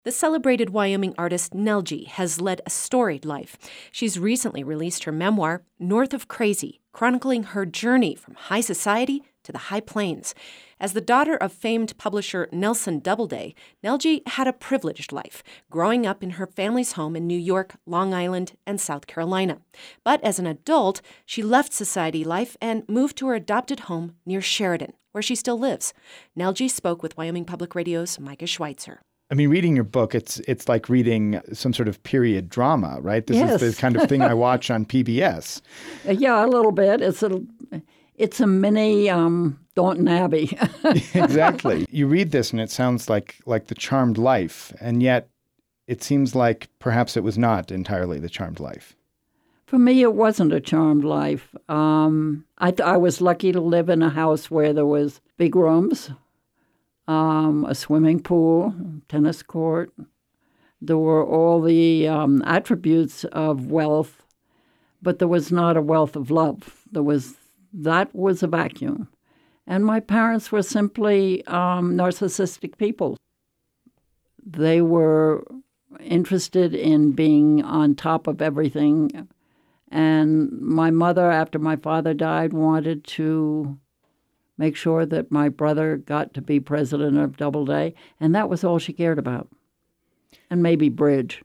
The celebrated Wyoming artist Nelji has led a storied life. She's recently released her memoir, North of Crazy, chronicling her journey from high society to the high plains. As the daughter of famed publisher Nelson Doubleday, Nelji had a privileged life, growing up in her family's home in New York, Long Island, and South Carolina. But as an adult, she left society life and moved to her adopted home near Sheridan, where she still lives. Nelji spoke with Wyoming Public Radio's Micah Schweitzer. I mean, reading your book, it's like reading some sort of period drama, right? This Yes. is the kind of thing I watch on PBS. Yeah, a little bit. It's a mini Downton Abbey. Exactly. You read this and it sounds like the charmed life, and yet it seems like perhaps it was not entirely the charmed life. For me, it wasn't a charmed life. I was lucky to live in a house where there was big rooms, a swimming pool, tennis court. There were all the attributes of wealth, but there was not a wealth of love. That was a vacuum. And my parents were simply narcissistic people. They were interested in being on top of everything. And my mother, after my father died, wanted to make sure that my brother got to be president of Doubleday, and that was all she cared about. And maybe bridge.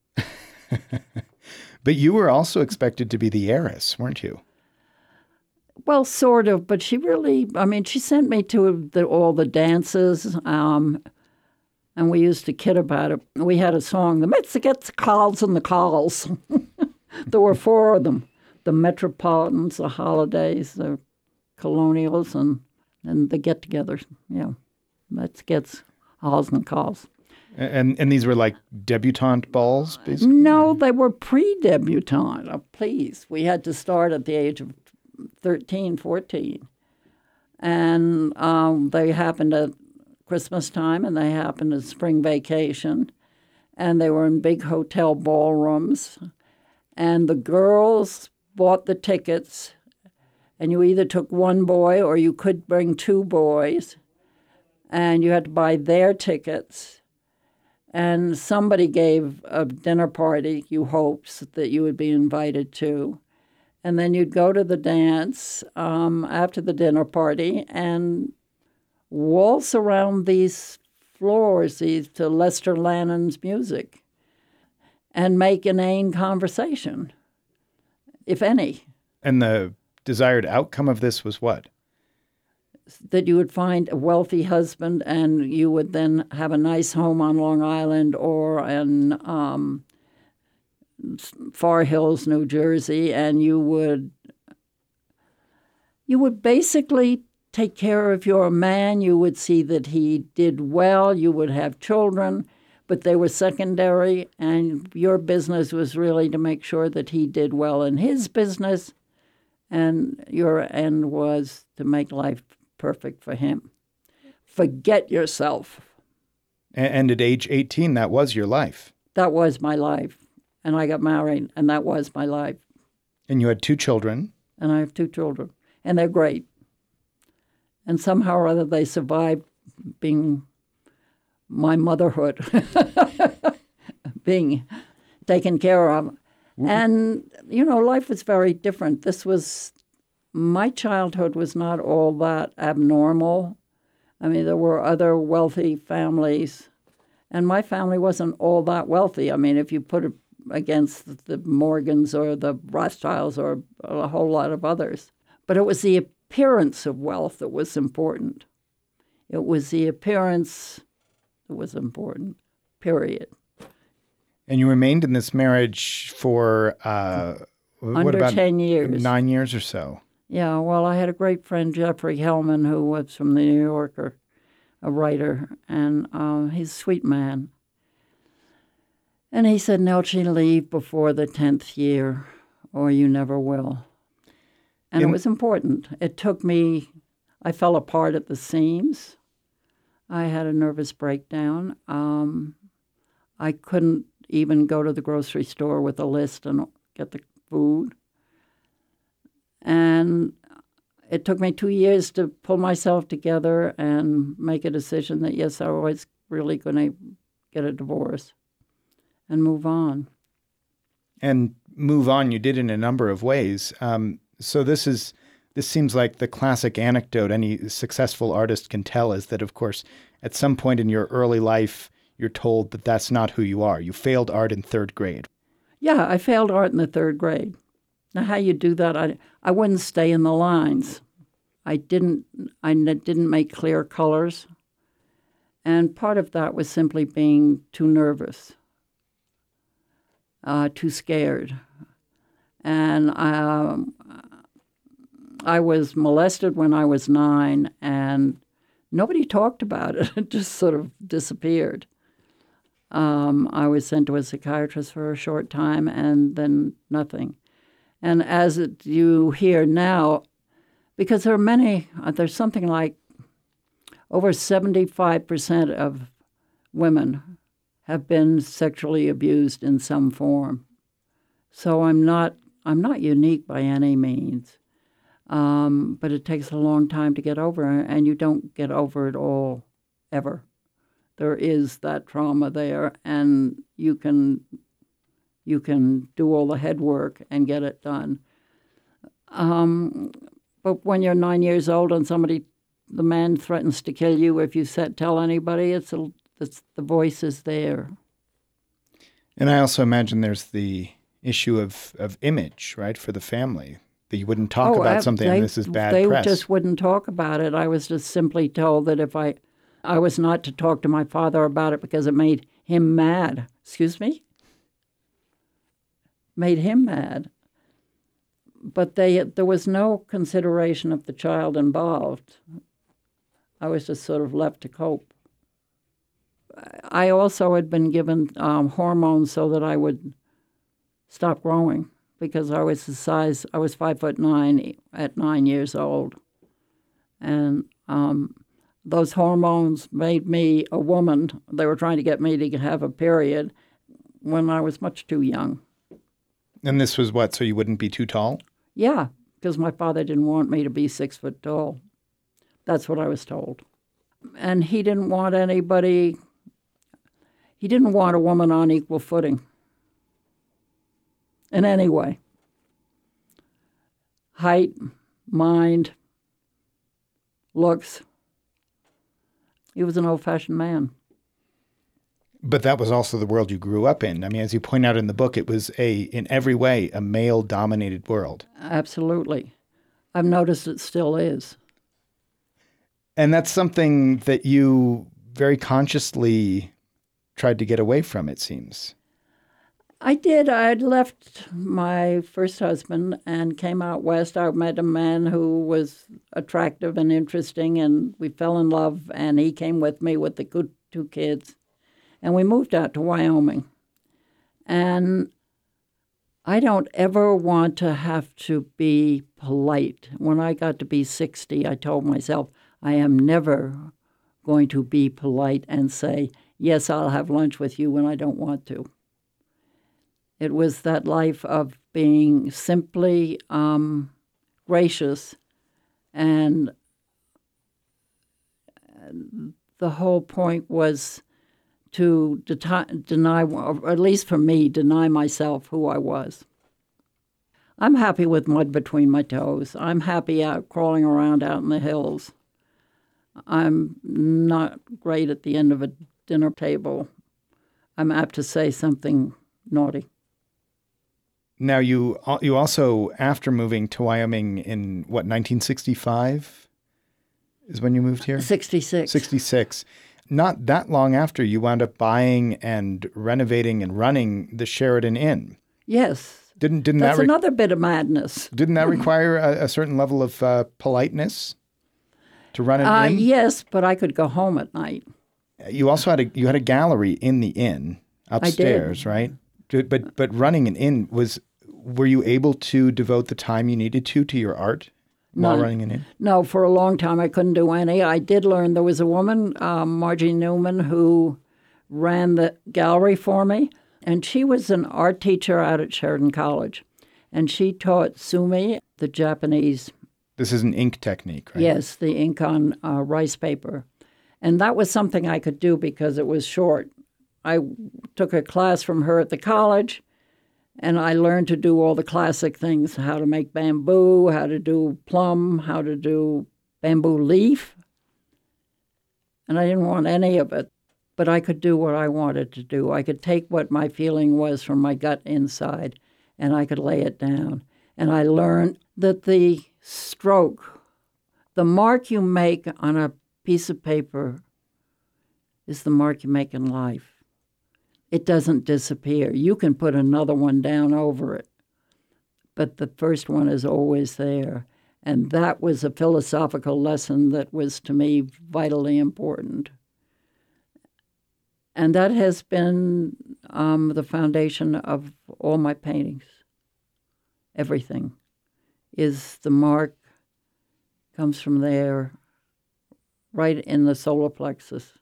But you were also expected to be the heiress, weren't you? Well, sort of, but she sent me to all the dances, and we used to kid about it. We had a song, the Mexicans, Calls and the Calls. There were four of them, the Metropolitans, the Holidays, the Colonials, and the get-togethers. Yeah, Mexicans, Calls and Calls. And these were like debutante balls, basically? No, they were pre-debutante. Oh, please. We had to start at the age of 13, 14. And they happened at Christmas time, and they happened at spring vacation. And they were in big hotel ballrooms. And the girls bought the tickets, and you either took one boy or you could bring two boys, and you had to buy their tickets. And somebody gave a dinner party you hoped that you would be invited to. And then you'd go to the dance after the dinner party and waltz around these floors to Lester Lannon's music and make inane conversation, if any. And the desired outcome of this was what? That you would find a wealthy husband and you would then have a nice home on Long Island or in Far Hills, New Jersey, and you would basically take care of your man. You would see that he did well. You would have children, but they were secondary, and your business was really to make sure that he did well in his business, and your end was to make life perfect for him. Forget yourself. And at age 18, that was your life. That was my life. And I got married, and that was my life. And you had two children. And I have two children, and they're great. And somehow or other, they survived being my motherhood, being taken care of. And, life was very different. My childhood was not all that abnormal. I mean, there were other wealthy families, and my family wasn't all that wealthy. I mean, if you put it against the Morgans or the Rothschilds or a whole lot of others. But it was the appearance of wealth that was important. It was the appearance that was important, period. And you remained in this marriage for, Under 10 years. 9 years or so. Yeah, well, I had a great friend, Jeffrey Hellman, who was from the New Yorker, a writer, and he's a sweet man. And he said, Nelji, leave before the 10th year, or you never will. And it was important. It took me, I fell apart at the seams. I had a nervous breakdown. I couldn't even go to the grocery store with a list and get the food. And it took me 2 years to pull myself together and make a decision that, yes, I was really going to get a divorce and move on. And move on, you did in a number of ways. So this seems like the classic anecdote any successful artist can tell is that, of course, at some point in your early life, you're told that that's not who you are. You failed art in third grade. Yeah, I failed art in the third grade. Now, how you do that, I wouldn't stay in the lines. I didn't make clear colors. And part of that was simply being too nervous, too scared. And I was molested when I was 9, and nobody talked about it. It just sort of disappeared. I was sent to a psychiatrist for a short time, and then nothing. And as you hear now, because there's something like over 75% of women have been sexually abused in some form. So I'm not unique by any means. But it takes a long time to get over, and you don't get over it all, ever. There is that trauma there, and you can do all the head work and get it done. But when you're 9 years old and the man threatens to kill you if you tell anybody, it's the voice is there. And I also imagine there's the issue of image, right, for the family. That you wouldn't talk about something and this is bad press. They just wouldn't talk about it. I was just simply told that if I was not to talk to my father about it because it made him mad. Excuse me? Made him mad. But there was no consideration of the child involved. I was just sort of left to cope. I also had been given hormones so that I would stop growing, because I was 5'9" at 9 years old. And those hormones made me a woman. They were trying to get me to have a period when I was much too young. And this was what, so you wouldn't be too tall? Yeah, because my father didn't want me to be 6 foot tall. That's what I was told. And he didn't want a woman on equal footing in any way. Height, mind, looks. He was an old-fashioned man. But that was also the world you grew up in. I mean, as you point out in the book, it was in every way, a male-dominated world. Absolutely. I've noticed it still is. And that's something that you very consciously tried to get away from, it seems. I did. I'd left my first husband and came out west. I met a man who was attractive and interesting, and we fell in love, and he came with me with the 2 kids. And we moved out to Wyoming. And I don't ever want to have to be polite. When I got to be 60, I told myself, I am never going to be polite and say, yes, I'll have lunch with you when I don't want to. It was that life of being simply gracious, and the whole point was to deny, or at least for me, deny myself who I was. I'm happy with mud between my toes. I'm happy out crawling around out in the hills. I'm not great at the end of a dinner table. I'm apt to say something naughty. Now, you also, after moving to Wyoming in, 1965 is when you moved here? 66. 66. Not that long after, you wound up buying and renovating and running the Sheridan Inn. Yes. That's another bit of madness. Didn't that require a certain level of politeness to run an inn? Yes, but I could go home at night. You also had a gallery in the inn upstairs, right? But running an inn were you able to devote the time you needed to your art while running an inn? No, for a long time I couldn't do any. I did learn. There was a woman, Margie Newman, who ran the gallery for me, and she was an art teacher out at Sheridan College, and she taught sumi, the Japanese. This is an ink technique, right? Yes, the ink on rice paper. And that was something I could do because it was short. I took a class from her at the college, and I learned to do all the classic things, how to make bamboo, how to do plum, how to do bamboo leaf. And I didn't want any of it, but I could do what I wanted to do. I could take what my feeling was from my gut inside, and I could lay it down. And I learned that the stroke, the mark you make on a piece of paper, is the mark you make in life. It doesn't disappear. You can put another one down over it, but the first one is always there. And that was a philosophical lesson that was, to me, vitally important. And that has been the foundation of all my paintings. Everything is the mark, comes from there, right in the solar plexus.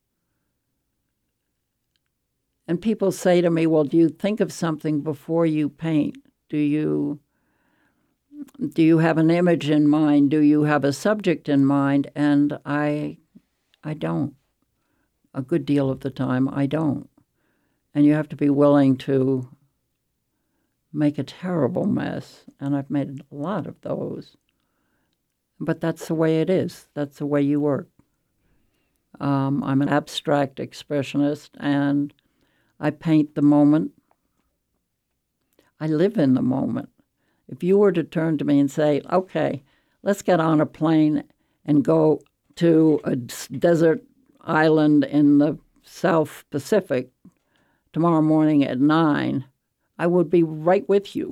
And people say to me, well, do you think of something before you paint? Do you have an image in mind? Do you have a subject in mind? And I don't. A good deal of the time, I don't. And you have to be willing to make a terrible mess. And I've made a lot of those. But that's the way it is. That's the way you work. I'm an abstract expressionist, and I paint the moment. I live in the moment. If you were to turn to me and say, okay, let's get on a plane and go to a desert island in the South Pacific tomorrow morning at 9, I would be right with you.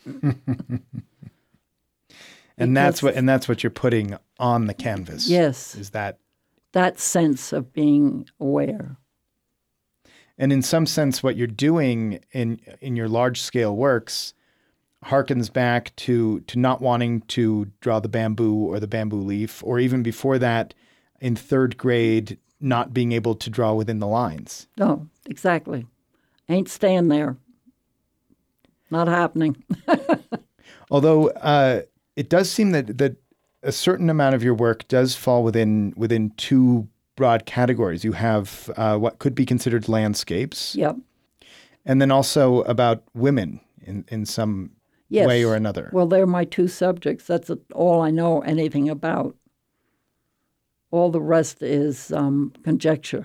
And that's what you're putting on the canvas. Yes. Is that sense of being aware. And in some sense, what you're doing in your large-scale works harkens back to not wanting to draw the bamboo or the bamboo leaf, or even before that, in third grade, not being able to draw within the lines. No, exactly. Ain't staying there. Not happening. Although it does seem that a certain amount of your work does fall within two broad categories. You have what could be considered landscapes. Yep. And then also about women in some Yes. way or another. Well, they're my two subjects. That's all I know anything about. All the rest is conjecture.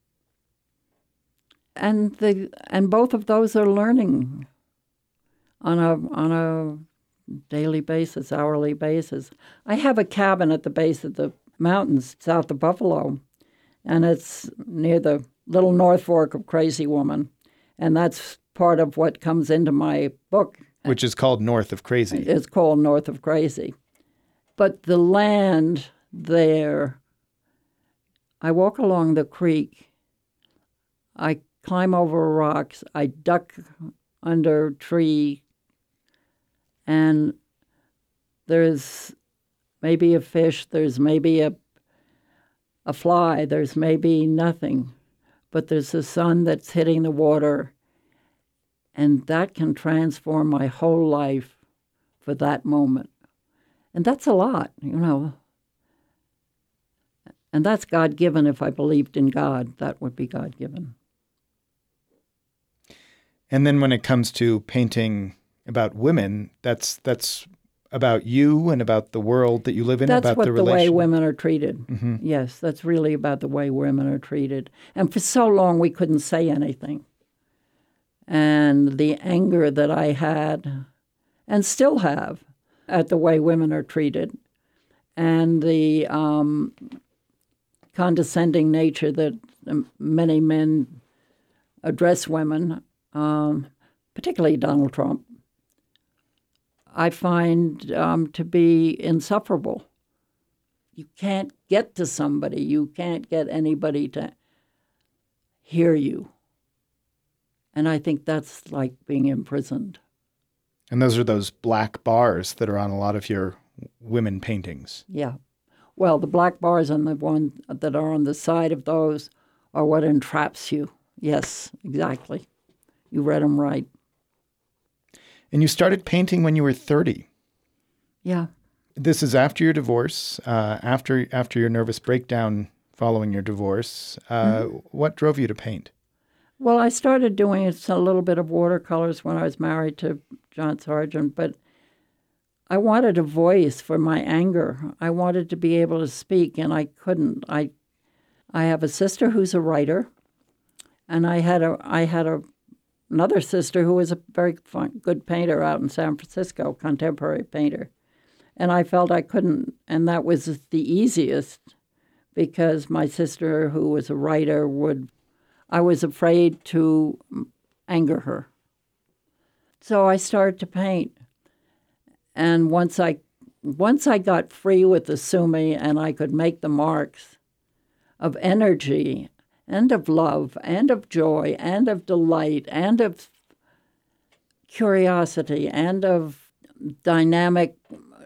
And both of those are learning on a daily basis, hourly basis. I have a cabin at the base of the mountains south of Buffalo, and it's near the Little North Fork of Crazy Woman, and that's part of what comes into my book. Which is called North of Crazy. It's called North of Crazy. But the land there, I walk along the creek, I climb over rocks, I duck under a tree, and there's maybe a fish, there's maybe a fly, there's maybe nothing, but there's the sun that's hitting the water, and that can transform my whole life for that moment. And that's a lot, And that's God-given. If I believed in God, that would be God-given. And then when it comes to painting about women, that's about you and about the world that you live in, that's about what the the way relation. women are treated. Mm-hmm. Yes, that's really about the way women are treated. And for so long, we couldn't say anything. And the anger that I had, and still have, at the way women are treated, and the condescending nature that many men address women, particularly Donald Trump, I find to be insufferable. You can't get to somebody. You can't get anybody to hear you. And I think that's like being imprisoned. And those are those black bars that are on a lot of your women paintings. Yeah. Well, the black bars and the ones that are on the side of those are what entraps you. Yes, exactly. You read them right. And you started painting when you were 30. Yeah. This is after your divorce, after your nervous breakdown following your divorce. What drove you to paint? Well, I started doing a little bit of watercolors when I was married to John Sargent, but I wanted a voice for my anger. I wanted to be able to speak, and I couldn't. I have a sister who's a writer, and I had another sister who was a very good painter out in San Francisco, contemporary painter. And I felt I couldn't, and that was the easiest because my sister, who was a writer, I was afraid to anger her. So I started to paint. And once I got free with the sumi and I could make the marks of energy and of love and of joy and of delight and of curiosity and of dynamic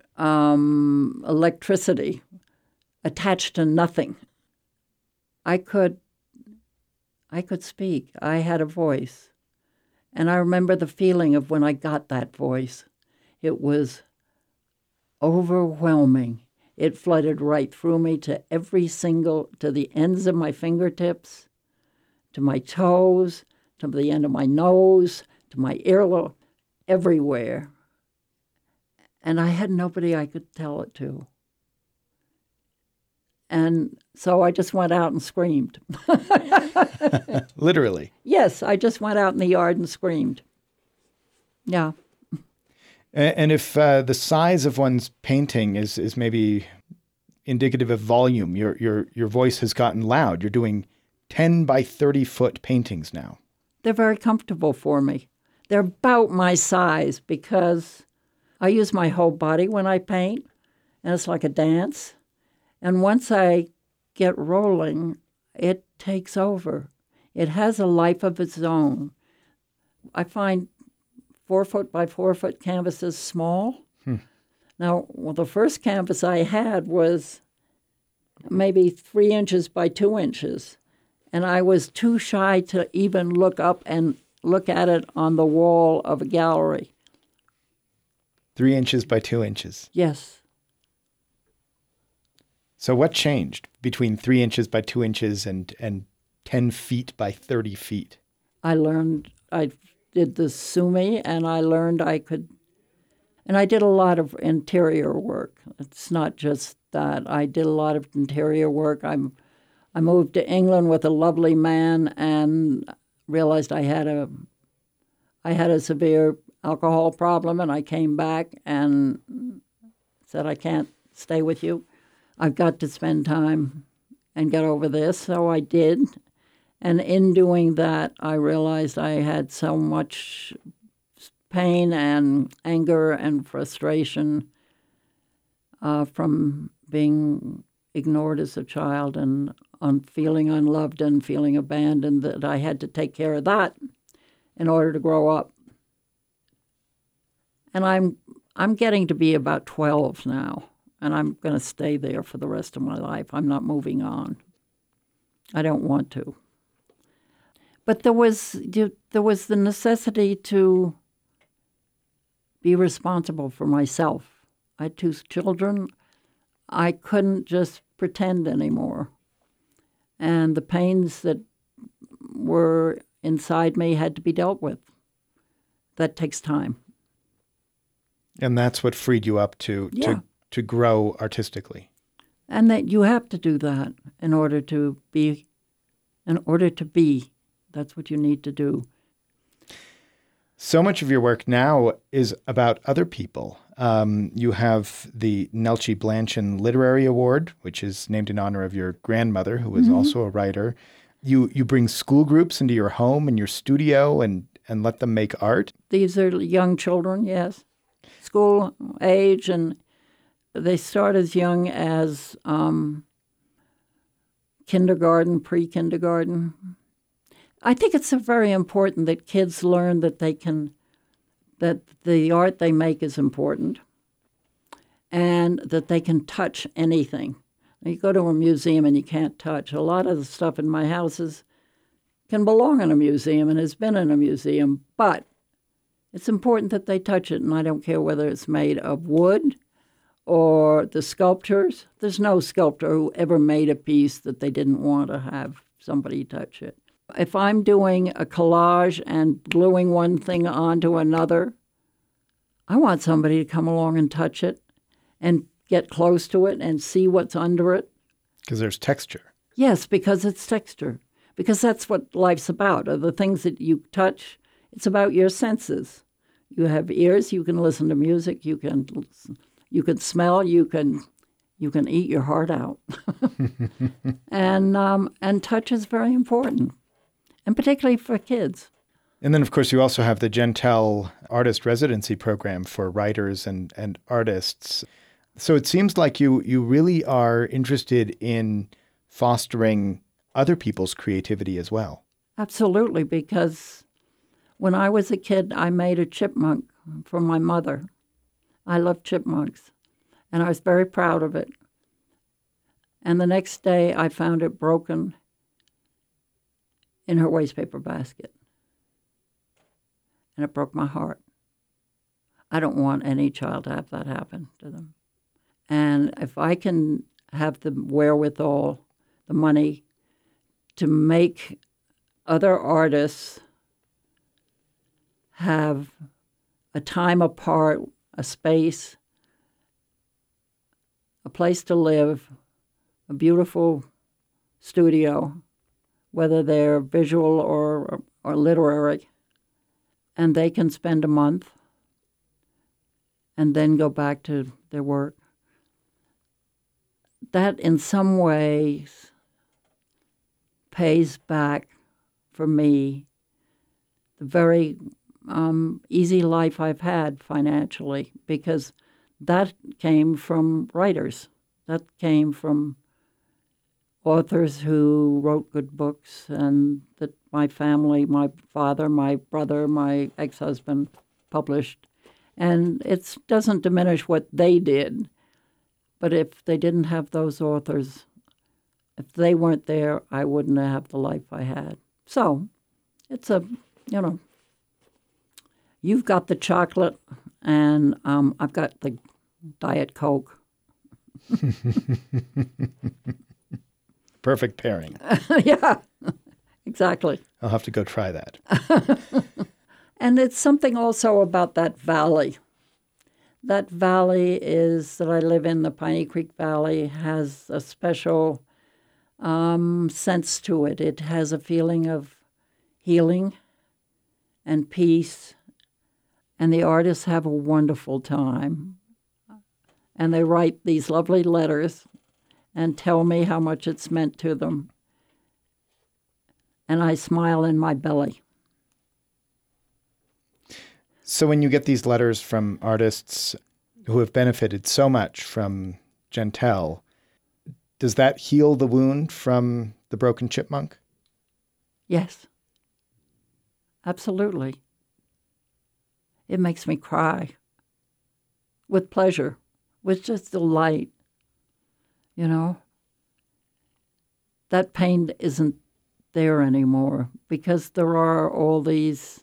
electricity attached to nothing, I could speak. I had a voice. And I remember the feeling of when I got that voice. It was overwhelming. It flooded right through me to the ends of my fingertips, to my toes, to the end of my nose, to my earlobe, everywhere. And I had nobody I could tell it to. And so I just went out and screamed. Literally. Yes, I just went out in the yard and screamed. Yeah. And if the size of one's painting is maybe indicative of volume, your voice has gotten loud. You're doing 10 by 30 foot paintings now. They're very comfortable for me. They're about my size because I use my whole body when I paint, and it's like a dance. And once I get rolling, it takes over. It has a life of its own. I find 4 foot by 4 foot canvases small. Now, the first canvas I had was maybe 3 inches by 2 inches. And I was too shy to even look up and look at it on the wall of a gallery. 3 inches by 2 inches. Yes. So what changed between 3 inches by 2 inches and 10 feet by 30 feet? I did the sumi, and I learned I could, and I did a lot of interior work. It's not just that. I did a lot of interior work. I moved to England with a lovely man and realized I had a severe alcohol problem, and I came back and said, I can't stay with you. I've got to spend time and get over this. So I did. And in doing that, I realized I had so much pain and anger and frustration from being ignored as a child and feeling unloved and feeling abandoned that I had to take care of that in order to grow up. And I'm getting to be about 12 now. And I'm going to stay there for the rest of my life. I'm not moving on. I don't want to. But there was the necessity to be responsible for myself. I had 2 children. I couldn't just pretend anymore. And the pains that were inside me had to be dealt with. That takes time. And that's what freed you up to grow artistically. And that you have to do that in order to be. That's what you need to do. So much of your work now is about other people. You have the Nelchie Blanchin Literary Award, which is named in honor of your grandmother, who was also a writer. You bring school groups into your home and your studio and let them make art. These are young children, yes. School age, and they start as young as kindergarten, pre-kindergarten. I think it's very important that kids learn that that the art they make is important and that they can touch anything. You go to a museum and you can't touch. A lot of the stuff in my houses can belong in a museum and has been in a museum, but it's important that they touch it, and I don't care whether it's made of wood or the sculptures. There's no sculptor who ever made a piece that they didn't want to have somebody touch it. If I'm doing a collage and gluing one thing onto another, I want somebody to come along and touch it and get close to it and see what's under it. Because there's texture. Yes, because it's texture. Because that's what life's about. Are the things that you touch, it's about your senses. You have ears, you can listen to music, you can smell, you can eat your heart out. And touch is very important, and particularly for kids. And then, of course, you also have the Gentell Artist Residency Program for writers and artists. So it seems like you really are interested in fostering other people's creativity as well. Absolutely, because when I was a kid, I made a chipmunk for my mother. I love chipmunks, and I was very proud of it. And the next day, I found it broken in her wastepaper basket. And it broke my heart. I don't want any child to have that happen to them. And if I can have the wherewithal, the money, to make other artists have a time apart, a space, a place to live, a beautiful studio, whether they're visual or literary, and they can spend a month and then go back to their work. That in some ways pays back for me the very easy life I've had financially, because that came from writers. That came from authors who wrote good books, and that my family, my father, my brother, my ex-husband published. And it doesn't diminish what they did, but if they didn't have those authors, if they weren't there, I wouldn't have the life I had. So it's you've got the chocolate, and I've got the Diet Coke. Perfect pairing. Yeah, exactly. I'll have to go try that. And it's something also about that valley. That valley is that I live in, the Piney Creek Valley, has a special sense to it. It has a feeling of healing and peace, and the artists have a wonderful time. And they write these lovely letters and tell me how much it's meant to them. And I smile in my belly. So when you get these letters from artists who have benefited so much from Gentell, does that heal the wound from the broken chipmunk? Yes, absolutely. It makes me cry with pleasure, with just delight. You know, that pain isn't there anymore because there are all these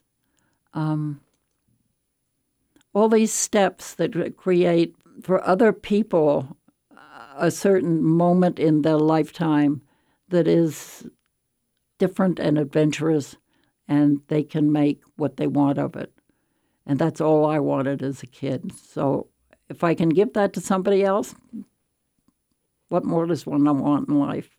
steps that create for other people a certain moment in their lifetime that is different and adventurous, and they can make what they want of it. And that's all I wanted as a kid. So if I can give that to somebody else, what more does one want in life?